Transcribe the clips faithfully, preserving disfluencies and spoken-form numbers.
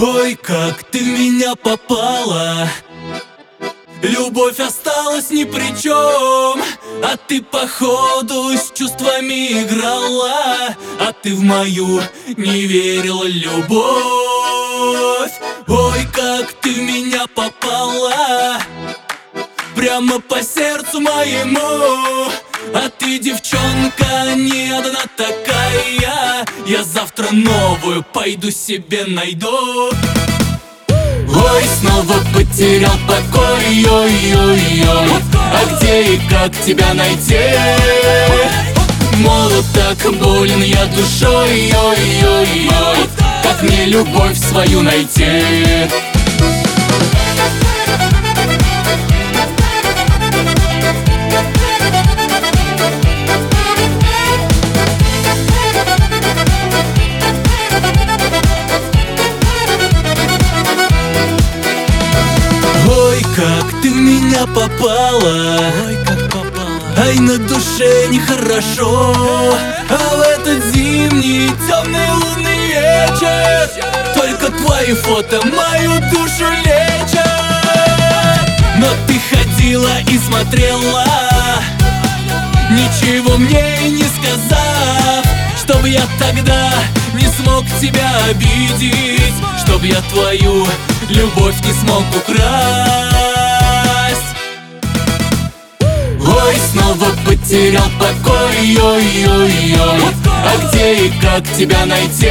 Ой, как ты в меня попала, любовь осталась ни при чем. А ты походу с чувствами играла, а ты в мою не верила любовь. Ой, как ты в меня попала, прямо по сердцу моему. А ты, девчонка, не одна такая, я завтра новую пойду себе найду. Ой, снова потерял покой, ой-ой-ой, а где и как тебя найти? Молод так болен я душой, ой-ой-ой, как мне любовь свою найти? Как ты в меня попала, ой, как попала. Ай, на душе нехорошо, а в этот зимний темный лунный вечер только твои фото мою душу лечат. Но ты ходила и смотрела, ничего мне и не сказав, чтоб я тогда не смог тебя обидеть, чтоб я твою любовь не смог украсть. Ой, снова потерял покой, ой-ой-ой, а где и как тебя найти?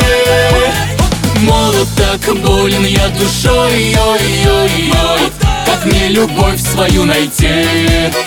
Молод так болен я душой, ой-ой-ой, как мне любовь свою найти?